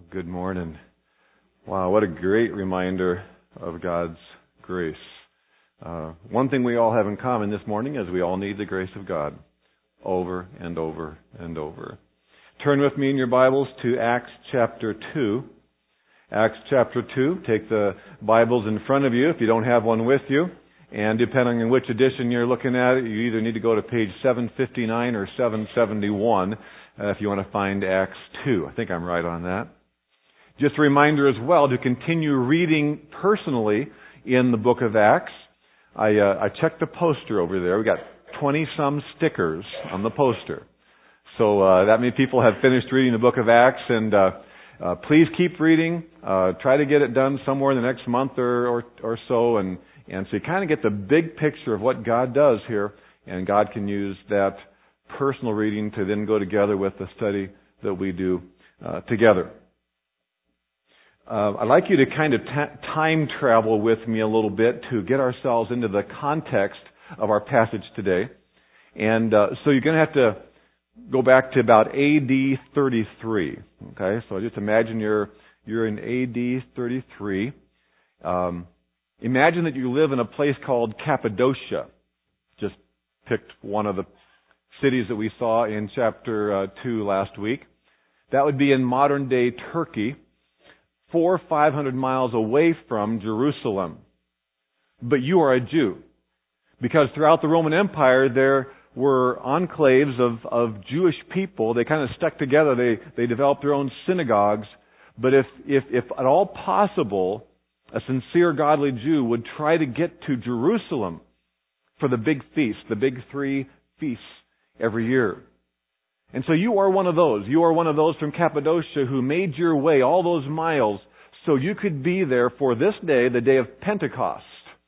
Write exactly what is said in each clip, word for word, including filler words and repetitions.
Good morning. Wow, what a great reminder of God's grace. Uh, one thing we all have in common this morning is we all need the grace of God over and over and over. Turn with me in your Bibles to Acts chapter two. Acts chapter two. Take the Bibles in front of you if you don't have one with you. And depending on which edition you're looking at, you either need to go to page seven fifty-nine or seven seventy-one uh, if you want to find Acts two. I think I'm right on that. Just a reminder as well to continue reading personally in the book of Acts. I, uh, I checked the poster over there. We got twenty-some stickers on the poster. So uh, that many people have finished reading the book of Acts, and uh, uh, please keep reading. Uh, try to get it done somewhere in the next month or, or, or so, and, and so you kind of get the big picture of what God does here, and God can use that personal reading to then go together with the study that we do uh, together. Uh, I'd like you to kind of t- time travel with me a little bit to get ourselves into the context of our passage today. And uh, so you're going to have to go back to about A D thirty-three. Okay, so just imagine you're you're in A D thirty-three. Um, imagine that you live in a place called Cappadocia. Just picked one of the cities that we saw in chapter uh, two last week. That would be in modern day Turkey, four or five hundred miles away from Jerusalem. But you are a Jew. Because throughout the Roman Empire, there were enclaves of, of Jewish people. They kind of stuck together. They, they developed their own synagogues. But if, if, if at all possible, a sincere, godly Jew would try to get to Jerusalem for the big feast, the big three feasts every year. And so you are one of those. You are one of those from Cappadocia who made your way all those miles so you could be there for this day, the day of Pentecost.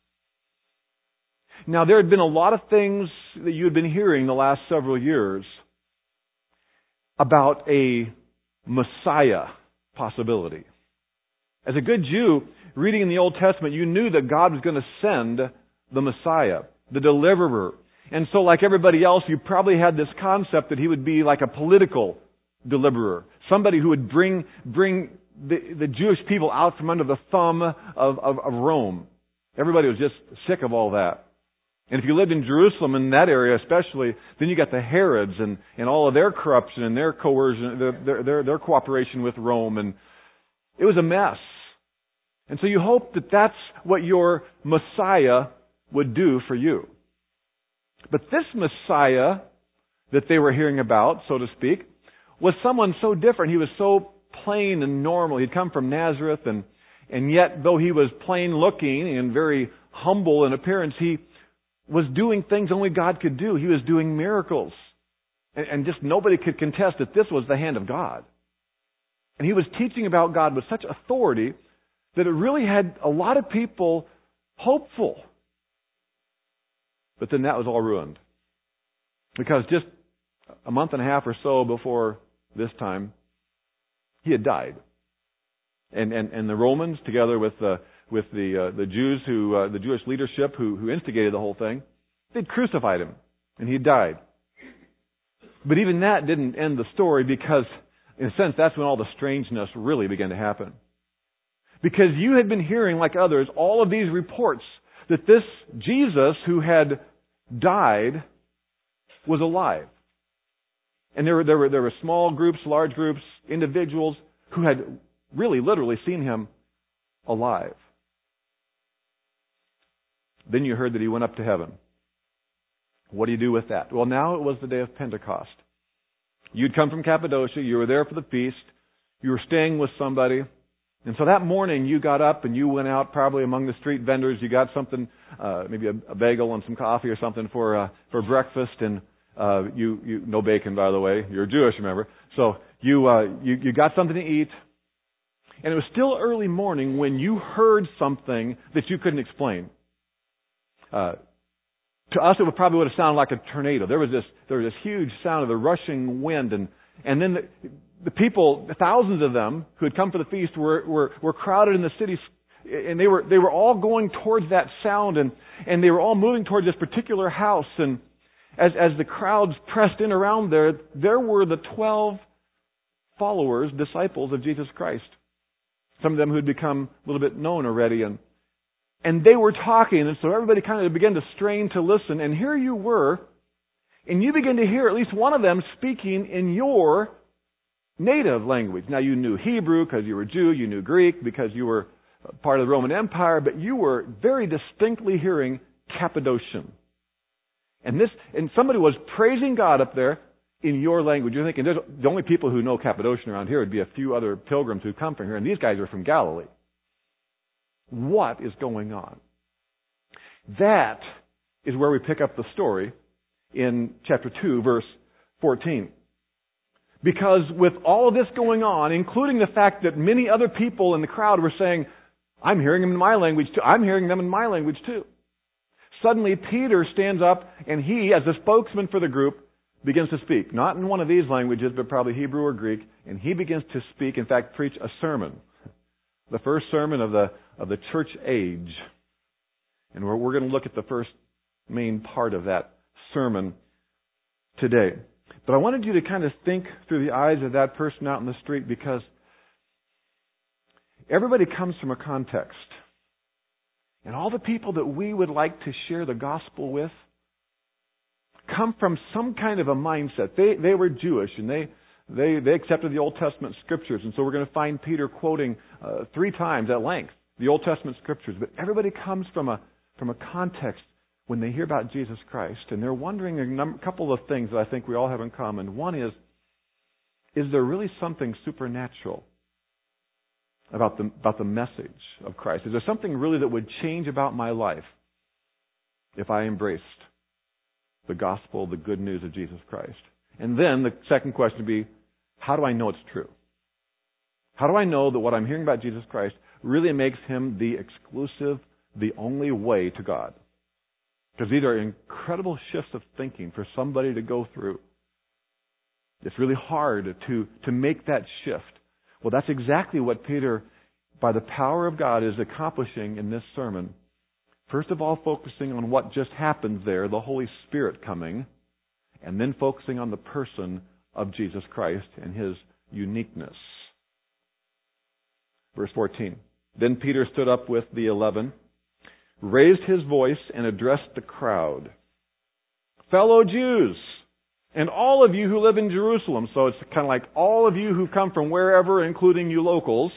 Now, there had been a lot of things that you had been hearing the last several years about a Messiah possibility. As a good Jew, reading in the Old Testament, you knew that God was going to send the Messiah, the deliverer. And so, like everybody else, you probably had this concept that he would be like a political deliverer, somebody who would bring bring the, the Jewish people out from under the thumb of, of, of Rome. Everybody was just sick of all that. And if you lived in Jerusalem, in that area especially, then you got the Herods and, and all of their corruption and their coercion, their, their, their cooperation with Rome. And it was a mess. And so you hope that that's what your Messiah would do for you. But this Messiah that they were hearing about, so to speak, was someone so different. He was so plain and normal. He'd come from Nazareth, and, and yet, though he was plain looking and very humble in appearance, he was doing things only God could do. He was doing miracles. And, and just nobody could contest that this was the hand of God. And he was teaching about God with such authority that it really had a lot of people hopeful. But then that was all ruined. Because just a month and a half or so before this time, he had died. And and, and the Romans, together with the with the uh, the Jews who uh, the Jewish leadership who who instigated the whole thing, they'd crucified him, and he died. But even that didn't end the story, because in a sense that's when all the strangeness really began to happen. Because you had been hearing, like others, all of these reports that this Jesus who had died was alive. And there were, there were, there were small groups, large groups, individuals who had really, literally seen him alive. Then you heard that he went up to heaven. What do you do with that? Well, now it was the day of Pentecost. You'd come from Cappadocia. You were there for the feast. You were staying with somebody. And so that morning you got up and you went out probably among the street vendors. You got something, uh, maybe a, a bagel and some coffee or something for uh, for breakfast. And uh, you, you no bacon, by the way. You're Jewish, remember? So you, uh, you you got something to eat. And it was still early morning when you heard something that you couldn't explain. Uh, to us, it would probably would have sounded like a tornado. There was this there was this huge sound of the rushing wind, and and then the, the people, thousands of them who had come for the feast, were were, were crowded in the city, and they were they were all going towards that sound, and and they were all moving towards this particular house. And as as the crowds pressed in around there, there were the twelve followers, disciples of Jesus Christ. Some of them who'd become a little bit known already. And, and they were talking, and so everybody kind of began to strain to listen. And here you were, and you began to hear at least one of them speaking in your native language. Now, you knew Hebrew because you were Jew. You knew Greek because you were part of the Roman Empire. But you were very distinctly hearing Cappadocian. And this, and somebody was praising God up there in your language. You're thinking, there's, the only people who know Cappadocian around here would be a few other pilgrims who come from here, and these guys are from Galilee. What is going on? That is where we pick up the story in chapter two, verse fourteen. Because with all of this going on, including the fact that many other people in the crowd were saying, I'm hearing them in my language too. I'm hearing them in my language too. Suddenly, Peter stands up, and he, as the spokesman for the group, begins to speak. Not in one of these languages, but probably Hebrew or Greek. And he begins to speak, in fact, preach a sermon. The first sermon of the of the church age. And we're, we're going to look at the first main part of that sermon today. But I wanted you to kind of think through the eyes of that person out in the street, because everybody comes from a context. And all the people that we would like to share the gospel with come from some kind of a mindset. They they were Jewish, and they they they accepted the Old Testament scriptures. And so we're going to find Peter quoting uh, three times at length the Old Testament scriptures. But everybody comes from a from a context when they hear about Jesus Christ, and they're wondering a number, couple of things that I think we all have in common. One is, is there really something supernatural about the about the message of Christ? Is there something really that would change about my life if I embraced the gospel, the good news of Jesus Christ? And then the second question would be, how do I know it's true? How do I know that what I'm hearing about Jesus Christ really makes Him the exclusive, the only way to God? Because these are incredible shifts of thinking for somebody to go through. It's really hard to, to make that shift. Well, that's exactly what Peter, by the power of God, is accomplishing in this sermon. First of all, focusing on what just happened there, the Holy Spirit coming, and then focusing on the person of Jesus Christ and His uniqueness. Verse fourteen. Then Peter stood up with the eleven, raised his voice, and addressed the crowd. Fellow Jews, and all of you who live in Jerusalem, so it's kind of like all of you who come from wherever, including you locals,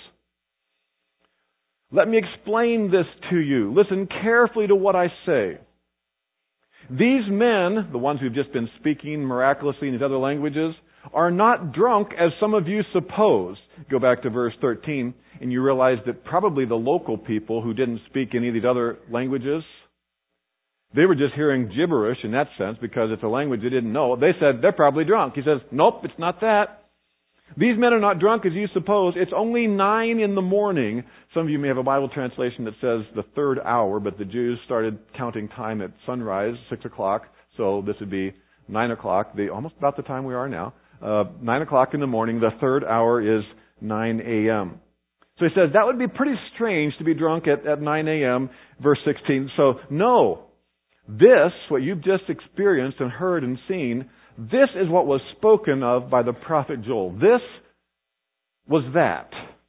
let me explain this to you. Listen carefully to what I say. These men, the ones who've just been speaking miraculously in these other languages, are not drunk as some of you suppose. Go back to verse thirteen, and you realize that probably the local people who didn't speak any of these other languages, they were just hearing gibberish in that sense, because it's a language they didn't know. They said, they're probably drunk. He says, nope, it's not that. These men are not drunk as you suppose. It's only nine in the morning. Some of you may have a Bible translation that says the third hour, but the Jews started counting time at sunrise, six o'clock. So this would be nine o'clock, the, almost about the time we are now. Uh, nine o'clock in the morning, the third hour is nine a.m. So he says that would be pretty strange to be drunk at, at nine a.m., verse sixteen. So no, this, what you've just experienced and heard and seen, this is what was spoken of by the prophet Joel. This was that.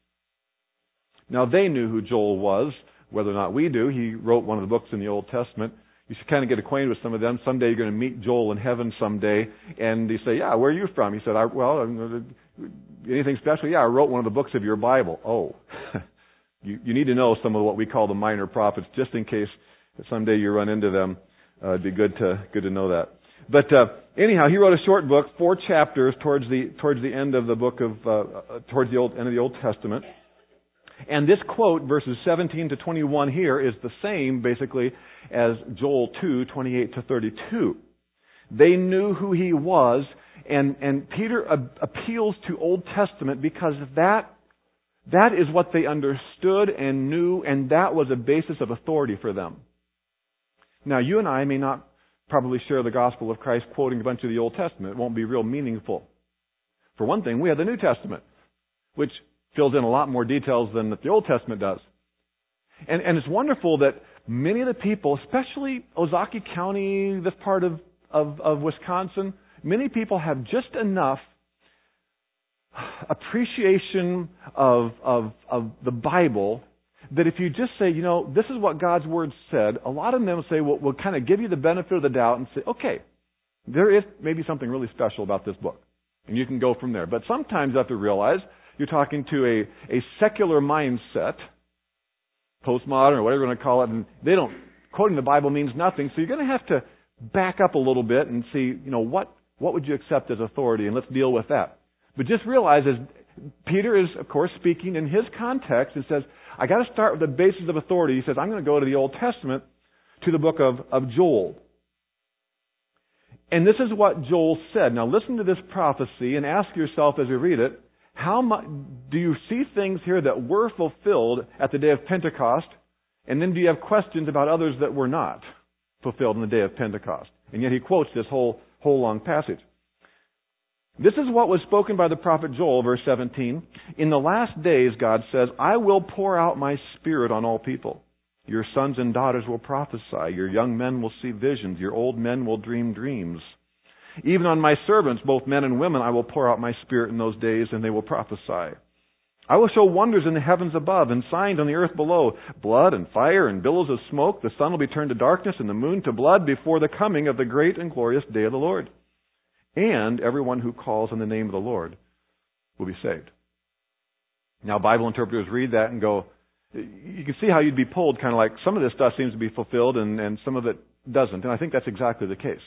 Now they knew who Joel was, whether or not we do. He wrote one of the books in the Old Testament. You should kind of get acquainted with some of them. Someday you're going to meet Joel in heaven someday, and you say, yeah, where are you from? He said, I, well, anything special? Yeah, I wrote one of the books of your Bible. Oh, you, you need to know some of what we call the minor prophets, just in case someday you run into them. Uh, it'd be good to good to know that. But uh, anyhow, he wrote a short book, four chapters towards the towards the end of the book of uh, towards the old end of the Old Testament. And this quote, verses seventeen to twenty-one here, is the same basically as Joel two, twenty-eight to thirty-two. They knew who he was, and and Peter a- appeals to Old Testament because that that is what they understood and knew, and that was a basis of authority for them. Now, you and I may not probably share the gospel of Christ quoting a bunch of the Old Testament. It won't be real meaningful. For one thing, we have the New Testament, which fills in a lot more details than the Old Testament does. And, and it's wonderful that many of the people, especially Ozaukee County, this part of, of, of Wisconsin, many people have just enough appreciation of, of, of the Bible that if you just say, you know, this is what God's Word said, a lot of them will say, well, we'll kind of give you the benefit of the doubt and say, okay, there is maybe something really special about this book. And you can go from there. But sometimes you have to realize you're talking to a, a secular mindset, postmodern or whatever you want to call it, and they don't, quoting the Bible means nothing. So you're going to have to back up a little bit and see, you know, what, what would you accept as authority, and let's deal with that. But just realize, as Peter is, of course, speaking in his context, and says, I got to start with the basis of authority. He says, I'm going to go to the Old Testament, to the book of, of Joel. And this is what Joel said. Now listen to this prophecy and ask yourself as you read it, how much do you see things here that were fulfilled at the day of Pentecost? And then do you have questions about others that were not fulfilled on the day of Pentecost? And yet he quotes this whole, whole long passage. This is what was spoken by the prophet Joel, verse seventeen. In the last days, God says, I will pour out my Spirit on all people. Your sons and daughters will prophesy. Your young men will see visions. Your old men will dream dreams. Even on my servants, both men and women, I will pour out my Spirit in those days, and they will prophesy. I will show wonders in the heavens above and signs on the earth below, blood and fire and billows of smoke. The sun will be turned to darkness and the moon to blood before the coming of the great and glorious day of the Lord. And everyone who calls on the name of the Lord will be saved. Now, Bible interpreters read that and go, you can see how you'd be pulled, kind of like some of this stuff seems to be fulfilled and, and some of it doesn't. And I think that's exactly the case.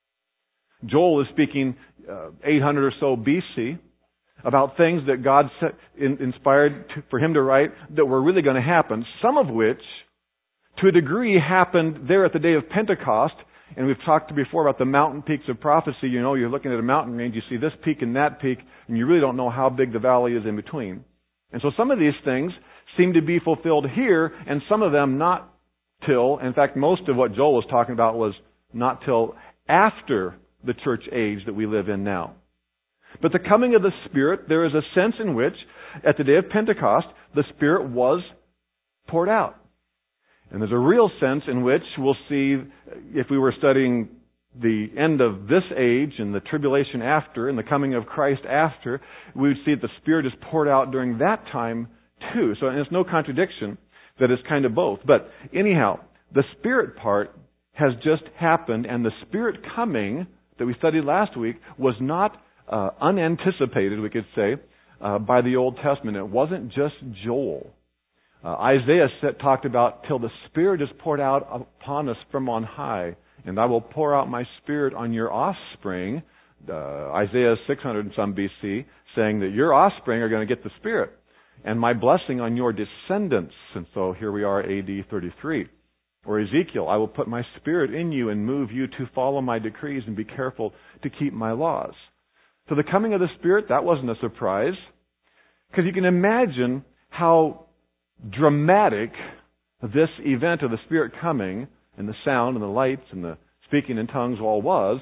Joel is speaking uh, eight hundred or so B C about things that God set, in, inspired to, for him to write that were really going to happen, some of which, to a degree, happened there at the day of Pentecost. And we've talked before about the mountain peaks of prophecy. You know, you're looking at a mountain range, you see this peak and that peak, and you really don't know how big the valley is in between. And so some of these things seem to be fulfilled here, and some of them not till, in fact, most of what Joel was talking about was not till after the church age that we live in now. But the coming of the Spirit, there is a sense in which, at the day of Pentecost, the Spirit was poured out. And there's a real sense in which we'll see, if we were studying the end of this age and the tribulation after and the coming of Christ after, we would see that the Spirit is poured out during that time too. So it's no contradiction that it's kind of both. But anyhow, the Spirit part has just happened, and the Spirit coming that we studied last week was not uh, unanticipated, we could say, uh, by the Old Testament. It wasn't just Joel. Uh, Isaiah said, talked about, till the Spirit is poured out upon us from on high, and I will pour out my Spirit on your offspring. Uh, Isaiah six hundred and some B C, saying that your offspring are going to get the Spirit, and my blessing on your descendants. And so here we are, A D thirty-three. Or Ezekiel, I will put my Spirit in you and move you to follow my decrees and be careful to keep my laws. So the coming of the Spirit, that wasn't a surprise, because you can imagine how dramatic this event of the Spirit coming and the sound and the lights and the speaking in tongues all was.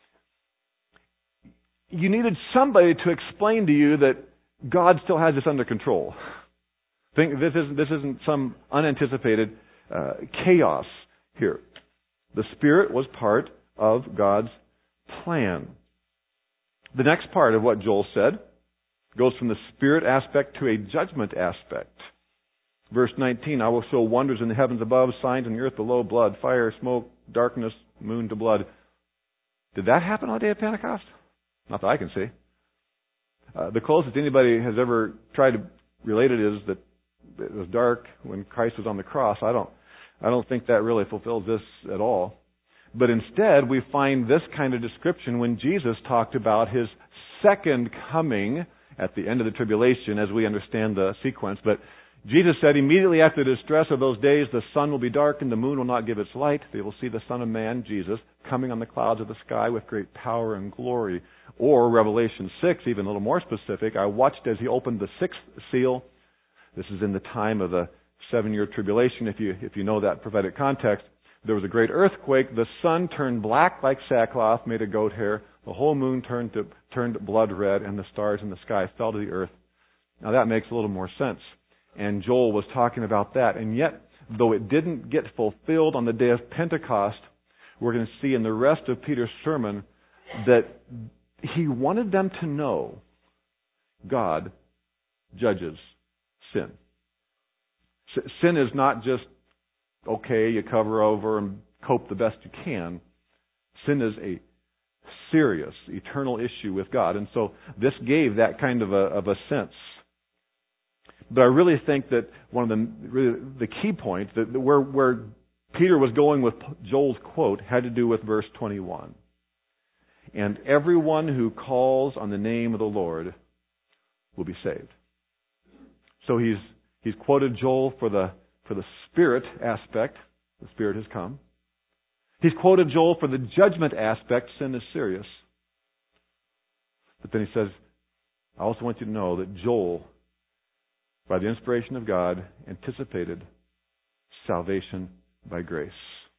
You needed somebody to explain to you that God still has this under control. Think this isn't, this isn't some unanticipated uh, chaos here. The Spirit was part of God's plan. The next part of what Joel said goes from the Spirit aspect to a judgment aspect. Verse nineteen, I will show wonders in the heavens above, signs in the earth below, blood, fire, smoke, darkness, moon to blood. Did that happen on the day of Pentecost? Not that I can see. Uh, the closest anybody has ever tried to relate it is that it was dark when Christ was on the cross. I don't, I don't think that really fulfills this at all. But instead, we find this kind of description when Jesus talked about His second coming at the end of the tribulation, as we understand the sequence. But Jesus said, immediately after the distress of those days, the sun will be darkened, the moon will not give its light. They will see the Son of Man, Jesus, coming on the clouds of the sky with great power and glory. Or Revelation six, even a little more specific, I watched as He opened the sixth seal. This is in the time of the seven-year tribulation, if you if you know that prophetic context. There was a great earthquake. The sun turned black like sackcloth, made of goat hair. The whole moon turned to turned blood red, and the stars in the sky fell to the earth. Now that makes a little more sense. And Joel was talking about that. And yet, though it didn't get fulfilled on the day of Pentecost, we're going to see in the rest of Peter's sermon that he wanted them to know, God judges sin. S- sin is not just, okay, you cover over and cope the best you can. Sin is a serious, eternal issue with God. And so this gave that kind of a, of a sense. But I really think that one of the really the key points, that where, where Peter was going with Joel's quote, had to do with verse twenty-one. And everyone who calls on the name of the Lord will be saved. So he's he's quoted Joel for the for the Spirit aspect. The Spirit has come. He's quoted Joel for the judgment aspect. Sin is serious. But then he says, I also want you to know that Joel, by the inspiration of God, anticipated salvation by grace.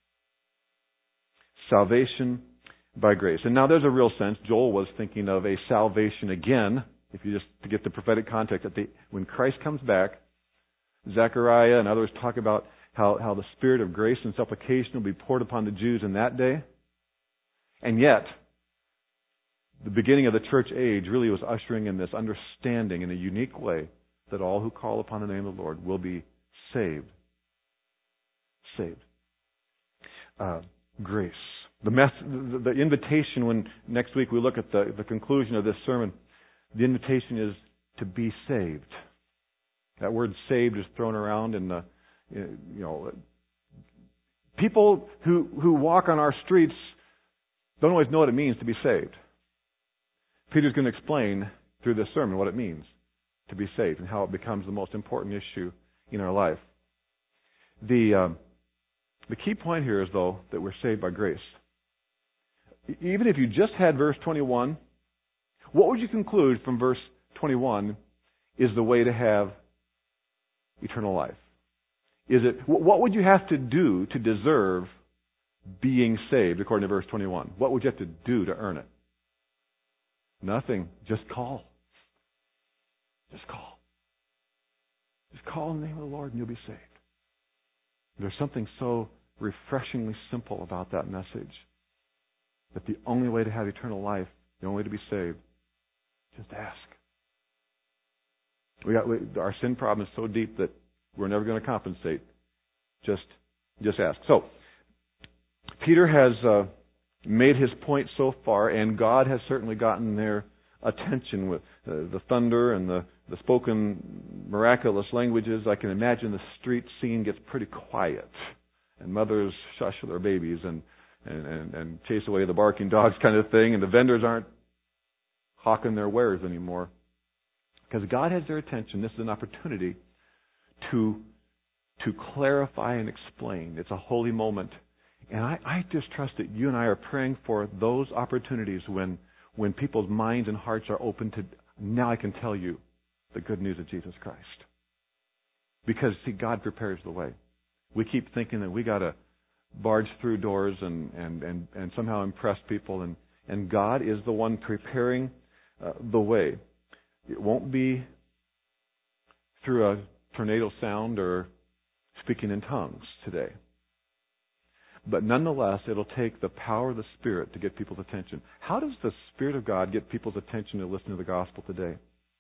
Salvation by grace. And now there's a real sense, Joel was thinking of a salvation again, if you just to get the prophetic context, that the, when Christ comes back, Zechariah and others talk about how, how the Spirit of grace and supplication will be poured upon the Jews in that day. And yet, the beginning of the church age really was ushering in this understanding in a unique way that all who call upon the name of the Lord will be saved. Saved. Uh, grace. The, mess, the, the invitation when next week we look at the, the conclusion of this sermon, the invitation is to be saved. That word saved is thrown around in the, you know, people who, who walk on our streets don't always know what it means to be saved. Peter's going to explain through this sermon what it means to be saved and how it becomes the most important issue in our life. The, um, the key point here is, though, that we're saved by grace. Even if you just had verse twenty-one, what would you conclude from verse twenty-one is the way to have eternal life? Is it, what would you have to do to deserve being saved, according to verse twenty-one? What would you have to do to earn it? Nothing. Just call. Just call. Just call in the name of the Lord and you'll be saved. There's something so refreshingly simple about that message. That the only way to have eternal life, the only way to be saved, just ask. We got we, our sin problem is so deep that we're never going to compensate. Just, just ask. So, Peter has uh, made his point so far, and God has certainly gotten their attention with uh, the thunder and the, the spoken miraculous languages. I can imagine the street scene gets pretty quiet, and mothers shush their babies and, and, and, and chase away the barking dogs kind of thing, and the vendors aren't hawking their wares anymore. Because God has their attention. This is an opportunity to, to clarify and explain. It's a holy moment. And I, I just trust that you and I are praying for those opportunities when, when people's minds and hearts are open to, now I can tell you the good news of Jesus Christ. Because, see, God prepares the way. We keep thinking that we got to barge through doors and, and, and, and somehow impress people. And, and God is the one preparing uh, the way. It won't be through a tornado sound or speaking in tongues today. But nonetheless, it'll take the power of the Spirit to get people's attention. How does the Spirit of God get people's attention to listen to the gospel today?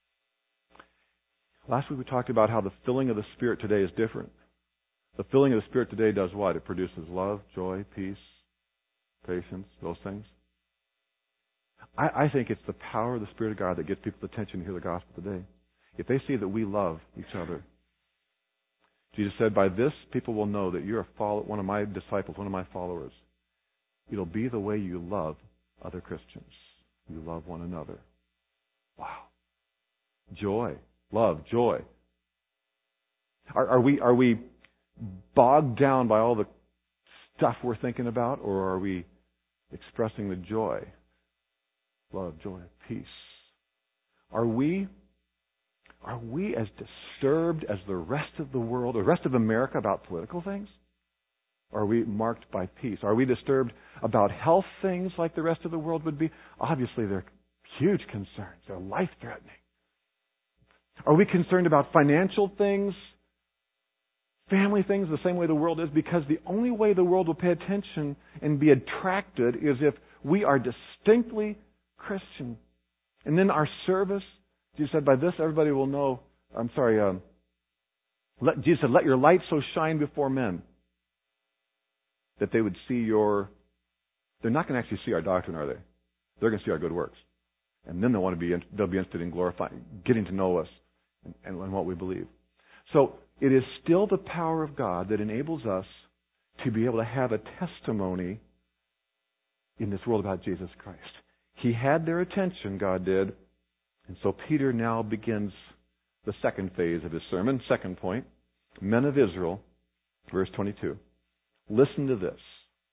Last week we talked about how the filling of the Spirit today is different. The filling of the Spirit today does what? It produces love, joy, peace, patience, those things. I, I think it's the power of the Spirit of God that gets people's attention to hear the gospel today. If they see that we love each other. Jesus said, by this people will know that you're a follow, one of my disciples, one of my followers. It'll be the way you love other Christians. You love one another. Wow. Joy. Love. Joy. Are, are we are we bogged down by all the stuff we're thinking about, or are we expressing the joy? Love, joy, peace. Are we Are we as disturbed as the rest of the world, or the rest of America, about political things? Or are we marked by peace? Are we disturbed about health things like the rest of the world would be? Obviously, they're huge concerns. They're life-threatening. Are we concerned about financial things, family things, the same way the world is? Because the only way the world will pay attention and be attracted is if we are distinctly Christian. And then our service Jesus said, by this everybody will know, I'm sorry, um, let, Jesus said, let your light so shine before men that they would see your, they're not going to actually see our doctrine, are they? They're going to see our good works. And then they'll want to be, they'll be interested in glorifying, getting to know us and, and, and what we believe. So it is still the power of God that enables us to be able to have a testimony in this world about Jesus Christ. He had their attention, God did. And so Peter now begins the second phase of his sermon, second point. Men of Israel, verse twenty-two. Listen to this.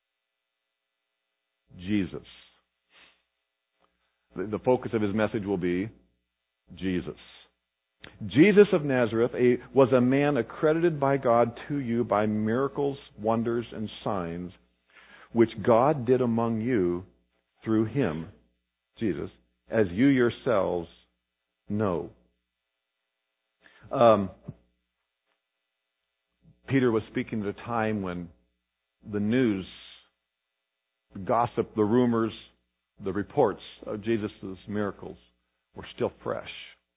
Jesus. The, the focus of his message will be Jesus. Jesus of Nazareth a, was a man accredited by God to you by miracles, wonders, and signs, which God did among you through him, Jesus, as you yourselves know. Um, Peter was speaking at a time when the news, the gossip, the rumors, the reports of Jesus' miracles were still fresh.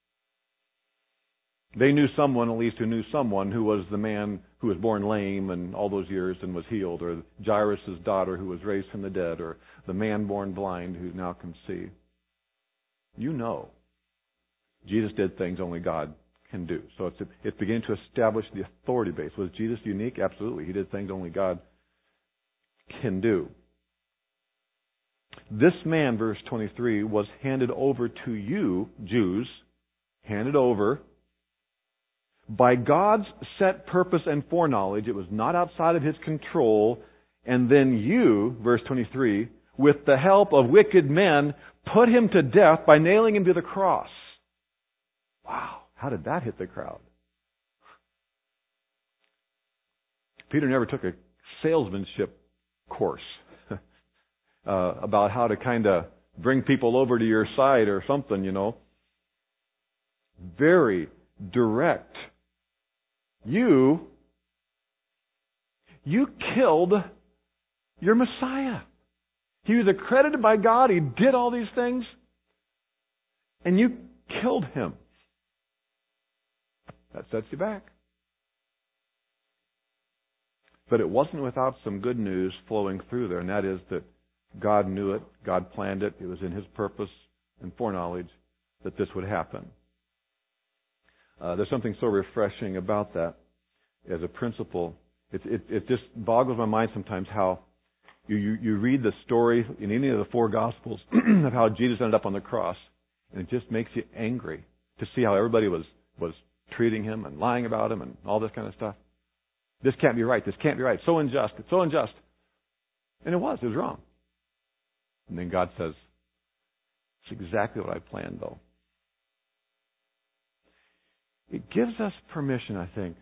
They knew someone, at least, who knew someone who was the man who was born lame and all those years and was healed, or Jairus' daughter who was raised from the dead, or the man born blind who now can see. You know, Jesus did things only God can do. So it's, it's beginning to establish the authority base. Was Jesus unique? Absolutely. He did things only God can do. This man, verse twenty-three, was handed over to you, Jews, handed over by God's set purpose and foreknowledge. It was not outside of his control. And then you, verse twenty-three, with the help of wicked men, put him to death by nailing him to the cross. Wow, how did that hit the crowd? Peter never took a salesmanship course uh, about how to kind of bring people over to your side or something, you know. Very direct. You, you killed your Messiah. He was accredited by God. He did all these things. And you killed him. That sets you back. But it wasn't without some good news flowing through there, and that is that God knew it, God planned it, it was in his purpose and foreknowledge that this would happen. Uh, there's something so refreshing about that as a principle. It, it, it just boggles my mind sometimes how you, you, you read the story in any of the four Gospels of how Jesus ended up on the cross, and it just makes you angry to see how everybody was, was treating him and lying about him and all this kind of stuff. This can't be right. This can't be right. So unjust. It's so unjust. And it was. It was wrong. And then God says, it's exactly what I planned, though. It gives us permission, I think,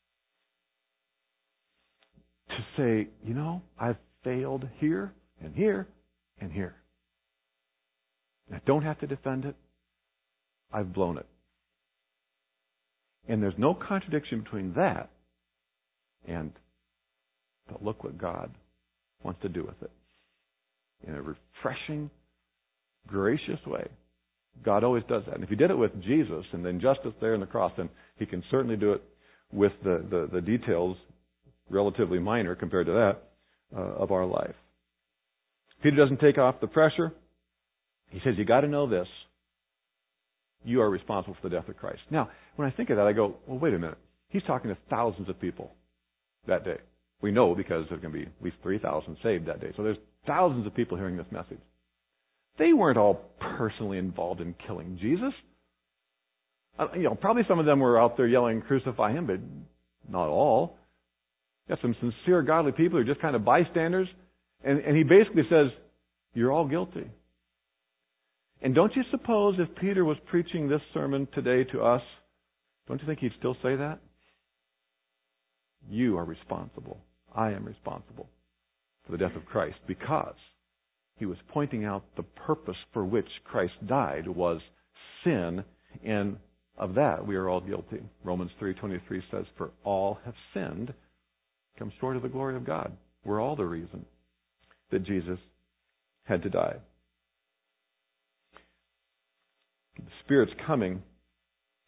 to say, you know, I've failed here and here and here. I don't have to defend it. I've blown it. And there's no contradiction between that and, but look what God wants to do with it. In a refreshing, gracious way. God always does that. And if he did it with Jesus and the injustice there on the cross, then he can certainly do it with the, the, the details, relatively minor compared to that, uh, of our life. Peter doesn't take off the pressure. He says, you got to know this. You are responsible for the death of Christ. Now, when I think of that, I go, well, wait a minute. He's talking to thousands of people that day. We know because there's going to be at least three thousand saved that day. So there's thousands of people hearing this message. They weren't all personally involved in killing Jesus. Uh, you know, probably some of them were out there yelling, crucify him, but not all. You got some sincere, godly people who are just kind of bystanders. And, and he basically says, you're all guilty. And don't you suppose if Peter was preaching this sermon today to us, don't you think he'd still say that? You are responsible. I am responsible for the death of Christ, because he was pointing out the purpose for which Christ died was sin, and of that we are all guilty. Romans three twenty-three says, for all have sinned, come short of the glory of God. We're all the reason that Jesus had to die. The Spirit's coming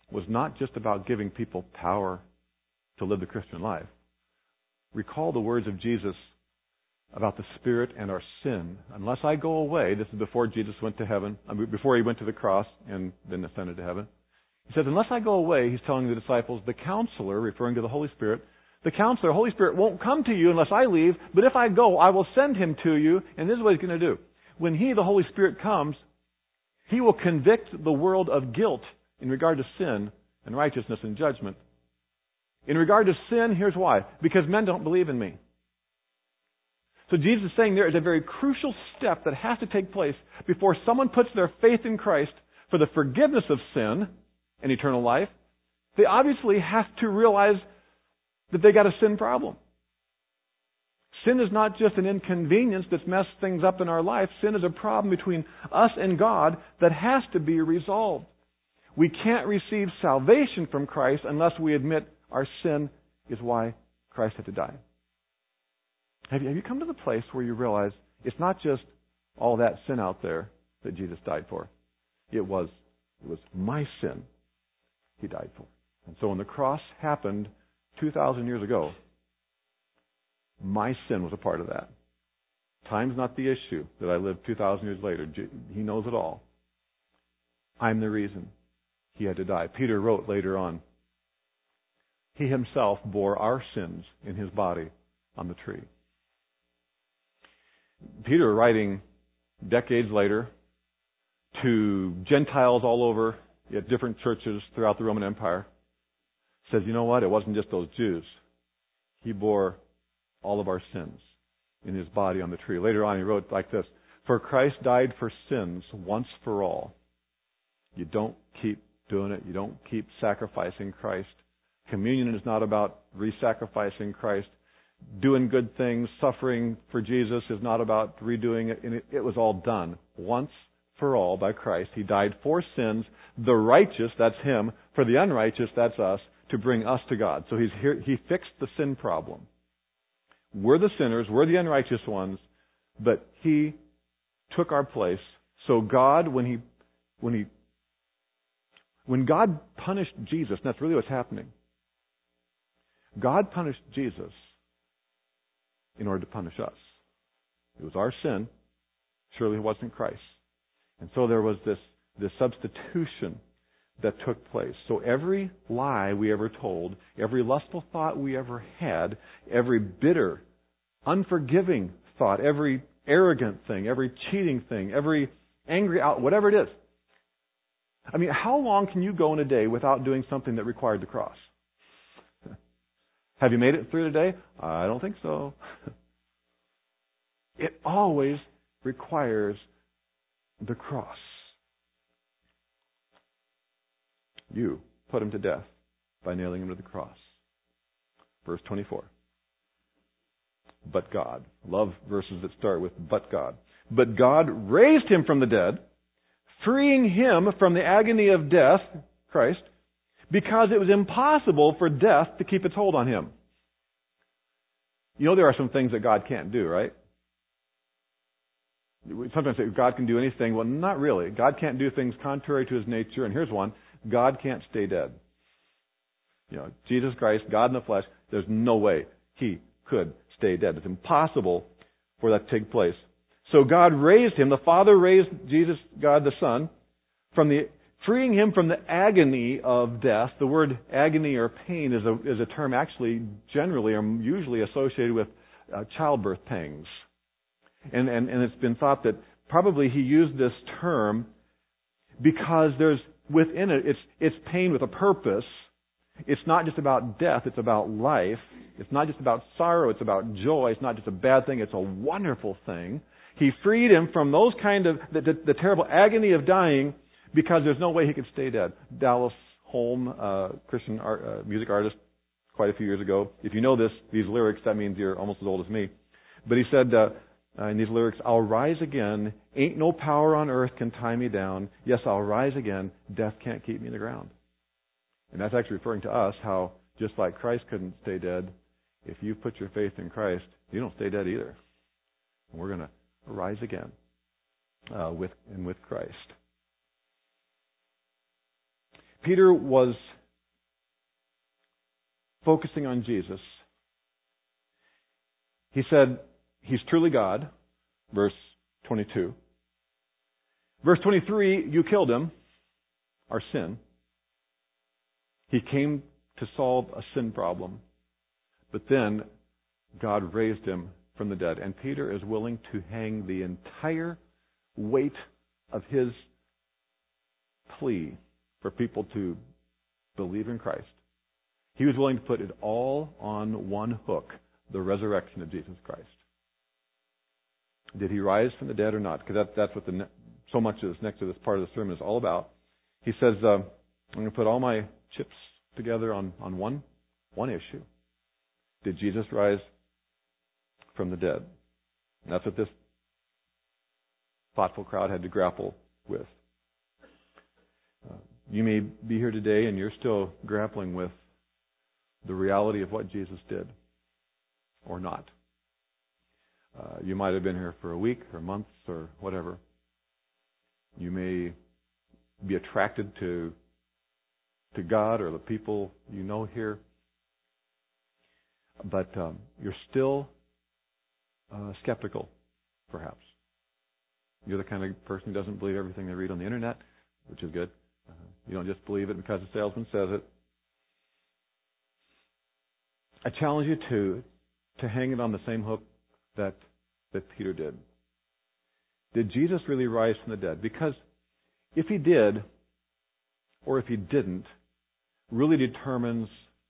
was not just about giving people power to live the Christian life. Recall the words of Jesus about the Spirit and our sin. Unless I go away, this is before Jesus went to heaven, I mean, before he went to the cross and then ascended to heaven. He says, unless I go away, he's telling the disciples, the Counselor, referring to the Holy Spirit, the Counselor, Holy Spirit, won't come to you unless I leave, but if I go, I will send him to you, and this is what he's going to do. When he, the Holy Spirit, comes, he will convict the world of guilt in regard to sin and righteousness and judgment. In regard to sin, here's why. Because men don't believe in me. So Jesus is saying there is a very crucial step that has to take place before someone puts their faith in Christ for the forgiveness of sin and eternal life. They obviously have to realize that they got a sin problem. Sin is not just an inconvenience that's messed things up in our life. Sin is a problem between us and God that has to be resolved. We can't receive salvation from Christ unless we admit our sin is why Christ had to die. Have you, have you come to the place where you realize it's not just all that sin out there that Jesus died for? It was, it was my sin he died for. And so when the cross happened two thousand years ago, my sin was a part of that. Time's not the issue that I lived two thousand years later. He knows it all. I'm the reason he had to die. Peter wrote later on, he himself bore our sins in his body on the tree. Peter, writing decades later to Gentiles all over at different churches throughout the Roman Empire, says, you know what? It wasn't just those Jews. He bore all of our sins in his body on the tree. Later on, he wrote like this, for Christ died for sins once for all. You don't keep doing it. You don't keep sacrificing Christ. Communion is not about re-sacrificing Christ. Doing good things, suffering for Jesus is not about redoing it. And it, it was all done once for all by Christ. He died for sins, the righteous, that's him, for the unrighteous, that's us, to bring us to God. So he's here, he fixed the sin problem. We're the sinners, we're the unrighteous ones, but he took our place. So God, when he, when he, when God punished Jesus, and that's really what's happening, God punished Jesus in order to punish us. It was our sin. Surely it wasn't Christ. And so there was this, this substitution that took place. So every lie we ever told, every lustful thought we ever had, every bitter, unforgiving thought, every arrogant thing, every cheating thing, every angry out, whatever it is. I mean, how long can you go in a day without doing something that required the cross? Have you made it through the day? I don't think so. It always requires the cross. You put him to death by nailing him to the cross. Verse twenty-four. But God. Love verses that start with but God. But God raised him from the dead, freeing him from the agony of death, Christ, because it was impossible for death to keep its hold on him. You know there are some things that God can't do, right? We sometimes say God can do anything. Well, not really. God can't do things contrary to his nature. And here's one. God can't stay dead. You know, Jesus Christ, God in the flesh, there's no way he could stay dead. It's impossible for that to take place. So God raised him. The Father raised Jesus, God the Son, from the freeing him from the agony of death. The word agony or pain is a, is a term actually generally or usually associated with uh, childbirth pangs. And, and, and it's been thought that probably he used this term because there's within it, it's, it's pain with a purpose. It's not just about death, it's about life. It's not just about sorrow, it's about joy. It's not just a bad thing, it's a wonderful thing. He freed him from those kind of, the, the, the terrible agony of dying because there's no way he could stay dead. Dallas Holm, uh, Christian art, uh, music artist, quite a few years ago. If you know this, these lyrics, that means you're almost as old as me. But he said, uh, Uh, in these lyrics, I'll rise again. Ain't no power on earth can tie me down. Yes, I'll rise again. Death can't keep me in the ground. And that's actually referring to us, how just like Christ couldn't stay dead, if you put your faith in Christ, you don't stay dead either. And we're going to rise again uh, with and with Christ. Peter was focusing on Jesus. He said, He's truly God, verse twenty-two. Verse twenty-three, you killed Him, our sin. He came to solve a sin problem. But then God raised Him from the dead. And Peter is willing to hang the entire weight of his plea for people to believe in Christ. He was willing to put it all on one hook, the resurrection of Jesus Christ. Did He rise from the dead or not? Because that, that's what the ne- so much is next to this part of the sermon is all about. He says, uh, I'm going to put all my chips together on, on one, one issue. Did Jesus rise from the dead? And that's what this thoughtful crowd had to grapple with. Uh, you may be here today and you're still grappling with the reality of what Jesus did or not. Uh, you might have been here for a week or months or whatever. You may be attracted to to God or the people you know here, but um, you're still uh, skeptical, perhaps. You're the kind of person who doesn't believe everything they read on the internet, which is good. Uh, you don't just believe it because the salesman says it. I challenge you to to hang it on the same hook that that Peter did. Did Jesus really rise from the dead? Because if He did, or if He didn't, really determines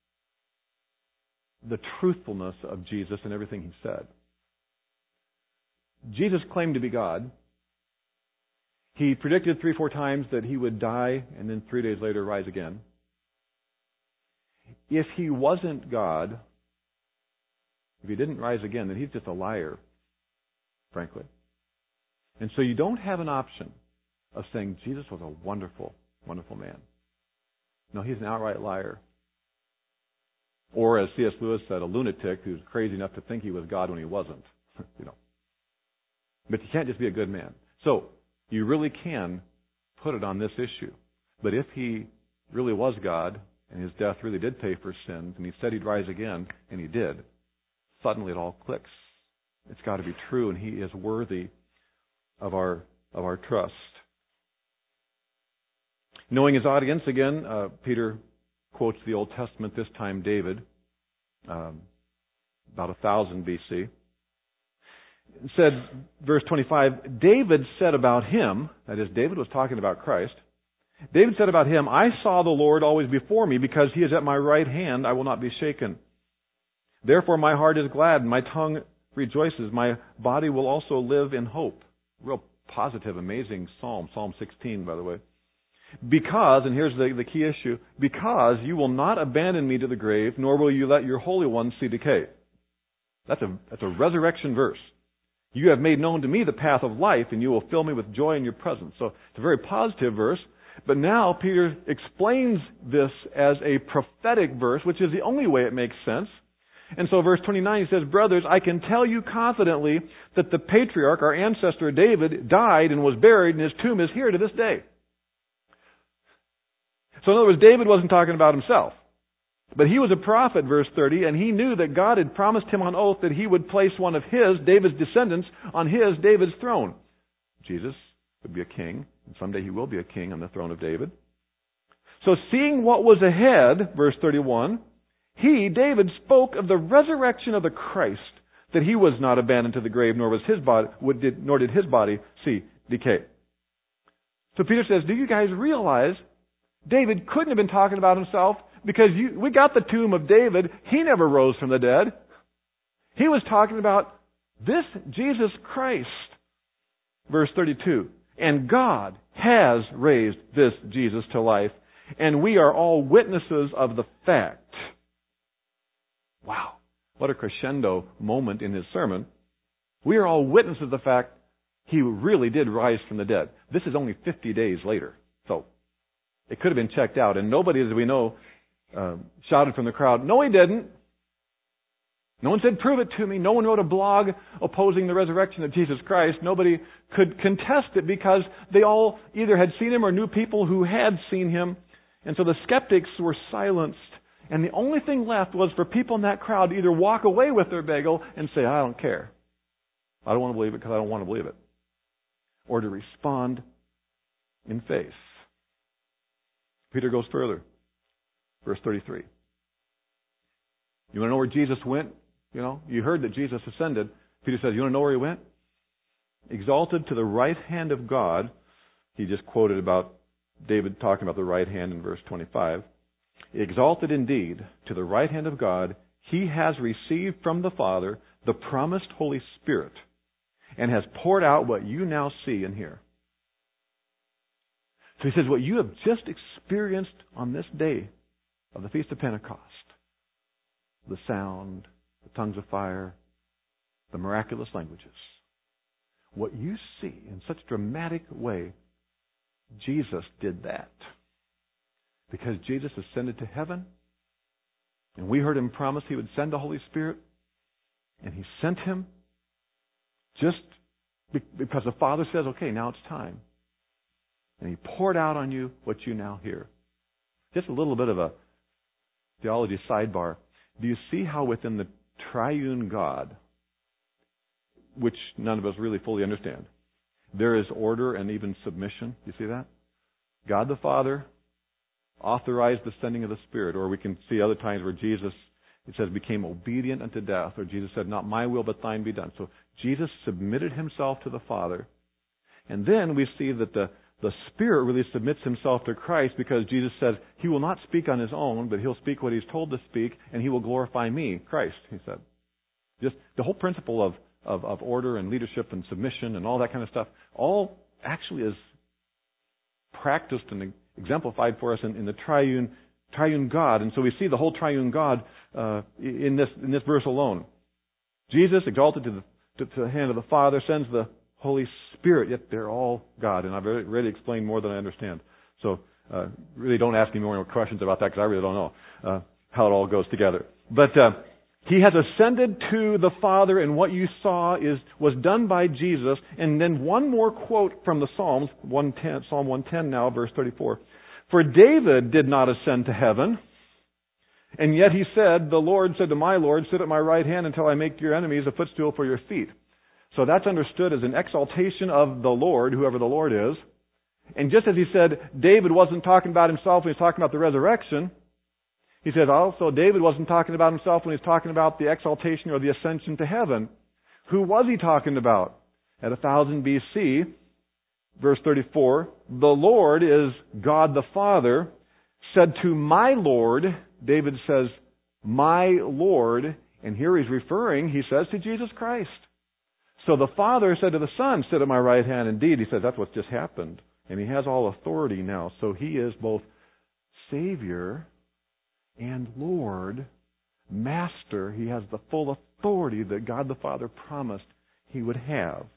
the truthfulness of Jesus and everything He said. Jesus claimed to be God. He predicted three, four times that He would die and then three days later rise again. If He wasn't God, if He didn't rise again, then He's just a liar, frankly. And so you don't have an option of saying Jesus was a wonderful, wonderful man. No, He's an outright liar. Or as C S Lewis said, a lunatic who's crazy enough to think he was God when he wasn't. you know. But you can't just be a good man. So you really can put it on this issue. But if He really was God, and His death really did pay for sins, and He said He'd rise again, and He did, suddenly it all clicks. It's got to be true, and He is worthy of our of our trust. Knowing his audience, again, uh, Peter quotes the Old Testament, this time David, um, about one thousand B C. It said, verse twenty-five, David said about Him, that is, David was talking about Christ, David said about Him, I saw the Lord always before me, because He is at my right hand, I will not be shaken. Therefore my heart is glad, and my tongue rejoices. My body will also live in hope. Real positive, amazing psalm, Psalm sixteen, by the way. Because, and here's the, the key issue, because you will not abandon me to the grave, nor will you let your Holy One see decay. That's a, that's a resurrection verse. You have made known to me the path of life, and you will fill me with joy in your presence. So it's a very positive verse. But now Peter explains this as a prophetic verse, which is the only way it makes sense. And so verse twenty-nine, he says, Brothers, I can tell you confidently that the patriarch, our ancestor David, died and was buried, and his tomb is here to this day. So in other words, David wasn't talking about himself. But he was a prophet, verse thirty, and he knew that God had promised him on oath that He would place one of his, David's descendants, on his, David's throne. Jesus would be a king, and someday He will be a king on the throne of David. So seeing what was ahead, verse thirty-one, he, David, spoke of the resurrection of the Christ, that He was not abandoned to the grave, nor was his body, nor did His body see decay. So Peter says, do you guys realize David couldn't have been talking about himself, because you, we got the tomb of David. He never rose from the dead. He was talking about this Jesus Christ. Verse thirty-two, and God has raised this Jesus to life, and we are all witnesses of the fact. Wow, what a crescendo moment in his sermon. We are all witnesses of the fact He really did rise from the dead. This is only fifty days later. So it could have been checked out. And nobody, as we know, uh, shouted from the crowd, no, He didn't. No one said, prove it to me. No one wrote a blog opposing the resurrection of Jesus Christ. Nobody could contest it, because they all either had seen Him or knew people who had seen Him. And so the skeptics were silenced, and the only thing left was for people in that crowd to either walk away with their bagel and say, I don't care. I don't want to believe it because I don't want to believe it. Or to respond in faith. Peter goes further. Verse thirty-three. You want to know where Jesus went? You know, you heard that Jesus ascended. Peter says, you want to know where he went? Exalted to the right hand of God. He just quoted about David talking about the right hand in verse twenty-five. Exalted indeed to the right hand of God, he has received from the Father the promised Holy Spirit and has poured out what you now see and hear. So he says, what you have just experienced on this day of the Feast of Pentecost, the sound, the tongues of fire, the miraculous languages, what you see in such a dramatic way, Jesus did that. Because Jesus ascended to heaven, and we heard him promise he would send the Holy Spirit, and he sent him just because the Father says, okay, now it's time. And he poured out on you what you now hear. Just a little bit of a theology sidebar. Do you see how within the triune God, which none of us really fully understand, there is order and even submission? Do you see that? God the Father authorized the sending of the Spirit. Or we can see other times where Jesus, it says, became obedient unto death. Or Jesus said, not my will, but thine be done. So Jesus submitted himself to the Father. And then we see that the, the Spirit really submits himself to Christ, because Jesus says he will not speak on his own, but he'll speak what he's told to speak, and he will glorify me, Christ, he said. Just the whole principle of, of, of order and leadership and submission and all that kind of stuff, all actually is practiced and exemplified for us in, in the triune triune God. And so we see the whole triune God uh, in this in this verse alone. Jesus, exalted to the, to, to the hand of the Father, sends the Holy Spirit, yet they're all God. And I've already explained more than I understand. So uh, really don't ask me more questions about that, because I really don't know uh, how it all goes together. But uh, he has ascended to the Father, and what you saw is was done by Jesus. And then one more quote from the Psalms, one ten, Psalm one ten now, verse thirty-four. For David did not ascend to heaven, and yet he said, the Lord said to my Lord, sit at my right hand until I make your enemies a footstool for your feet. So that's understood as an exaltation of the Lord, whoever the Lord is. And just as he said, David wasn't talking about himself when he was talking about the resurrection, he said also David wasn't talking about himself when he was talking about the exaltation or the ascension to heaven. Who was he talking about? At one thousand B C, verse thirty-four, the Lord is God the Father, said to my Lord, David says, my Lord, and here he's referring, he says, to Jesus Christ. So the Father said to the Son, sit at my right hand. Indeed, he says, that's what's just happened. And he has all authority now. So he is both Savior and Lord, Master. He has the full authority that God the Father promised he would have.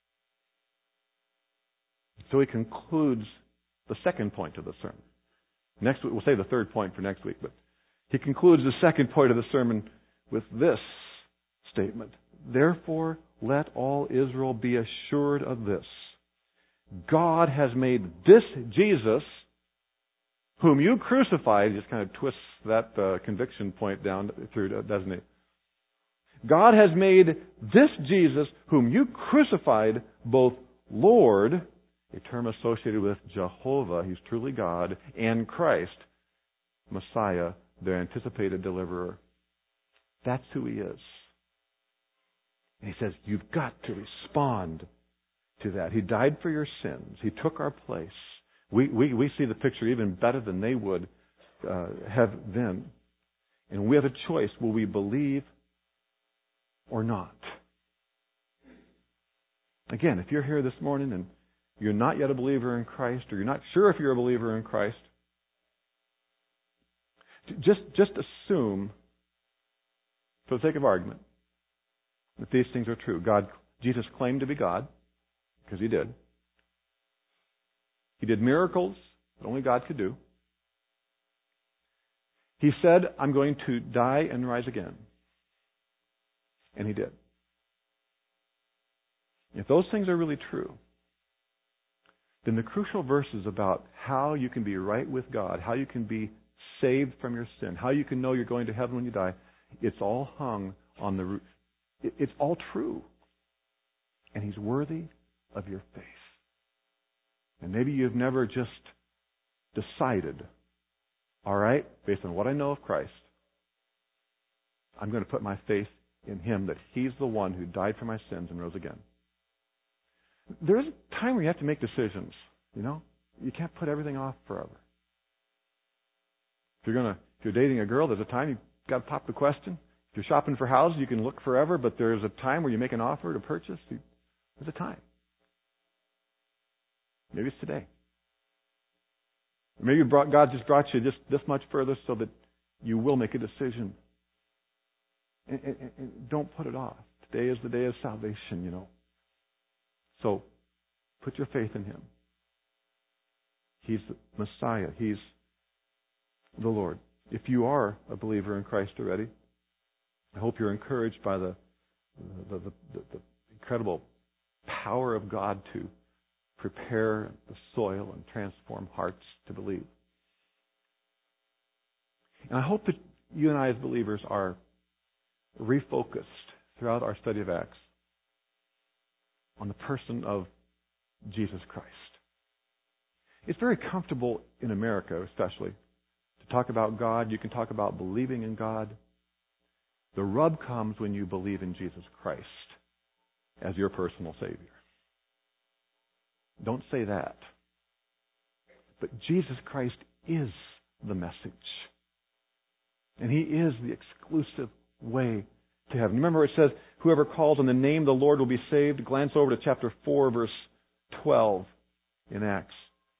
So he concludes the second point of the sermon. Next week, we'll say the third point for next week, but he concludes the second point of the sermon with this statement. Therefore, let all Israel be assured of this. God has made this Jesus, whom you crucified, he just kind of twists that uh, conviction point down through, doesn't he? God has made this Jesus, whom you crucified, both Lord, a term associated with Jehovah, he's truly God, and Christ, Messiah, their anticipated deliverer. That's who he is. And he says, you've got to respond to that. He died for your sins. He took our place. We we, we see the picture even better than they would uh, have then. And we have a choice. Will we believe or not? Again, if you're here this morning and you're not yet a believer in Christ, or you're not sure if you're a believer in Christ, just, just assume, for the sake of argument, that these things are true. God, Jesus claimed to be God, because he did. He did miracles that only God could do. He said, I'm going to die and rise again. And he did. If those things are really true, then the crucial verses about how you can be right with God, how you can be saved from your sin, how you can know you're going to heaven when you die, it's all hung on the root. It's all true. And He's worthy of your faith. And maybe you've never just decided, all right, based on what I know of Christ, I'm going to put my faith in Him, that He's the one who died for my sins and rose again. There's a time where you have to make decisions, you know? You can't put everything off forever. If you're gonna, if you're dating a girl, there's a time you've got to pop the question. If you're shopping for houses, you can look forever, but there's a time where you make an offer to purchase. There's a time. Maybe it's today. Maybe brought, God just brought you just this much further so that you will make a decision. And, and, and don't put it off. Today is the day of salvation, you know. So, put your faith in Him. He's the Messiah. He's the Lord. If you are a believer in Christ already, I hope you're encouraged by the the, the, the, the incredible power of God to prepare the soil and transform hearts to believe. And I hope that you and I as believers are refocused throughout our study of Acts on the person of Jesus Christ. It's very comfortable in America, especially, to talk about God. You can talk about believing in God. The rub comes when you believe in Jesus Christ as your personal Savior. Don't say that. But Jesus Christ is the message. And He is the exclusive way to heaven. Remember it says, whoever calls on the name of the Lord will be saved. Glance over to chapter four, verse twelve in Acts.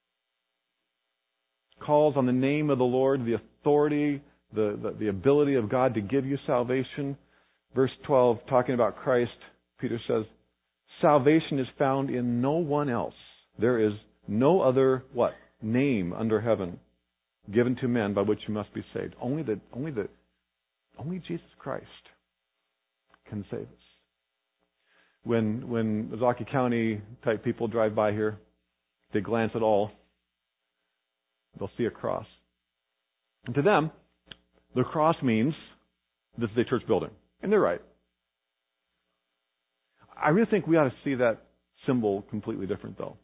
Calls on the name of the Lord, the authority, the, the, the ability of God to give you salvation. Verse twelve, talking about Christ, Peter says, salvation is found in no one else. There is no other, what? Name under heaven given to men by which you must be saved. Only the, only the, only Jesus Christ can save us. When, when Ozaukee County type people drive by here, they glance at all. They'll see a cross. And to them, the cross means this is a church building. And they're right. I really think we ought to see that symbol completely different, though.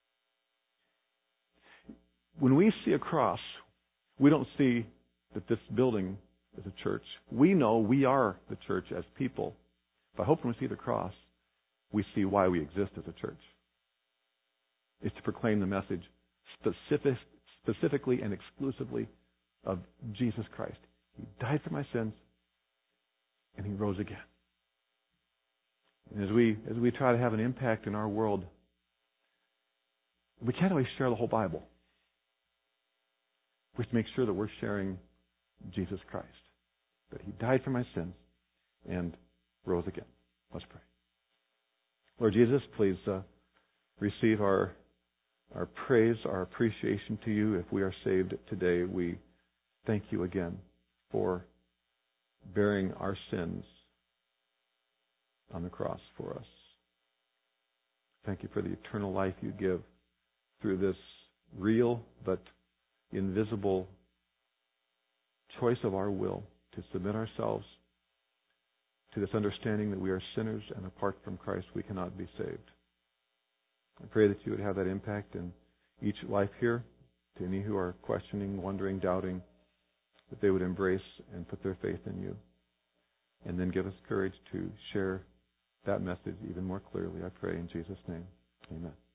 When we see a cross, we don't see that this building is a church. We know we are the church as people. But I hope when we see the cross, we see why we exist as a church. It's to proclaim the message specific, specifically and exclusively of Jesus Christ. He died for my sins, and He rose again. And as we as we try to have an impact in our world, we can't always share the whole Bible. We have to make sure that we're sharing Jesus Christ, that He died for my sins and rose again. Let's pray. Lord Jesus, please uh, receive our our praise, our appreciation to You. If we are saved today, we thank You again for bearing our sins on the cross for us. Thank You for the eternal life You give through this real but invisible choice of our will to submit ourselves to this understanding that we are sinners and apart from Christ we cannot be saved. I pray that You would have that impact in each life here, to any who are questioning, wondering, doubting, that they would embrace and put their faith in You. And then give us courage to share that message even more clearly, I pray in Jesus' name. Amen.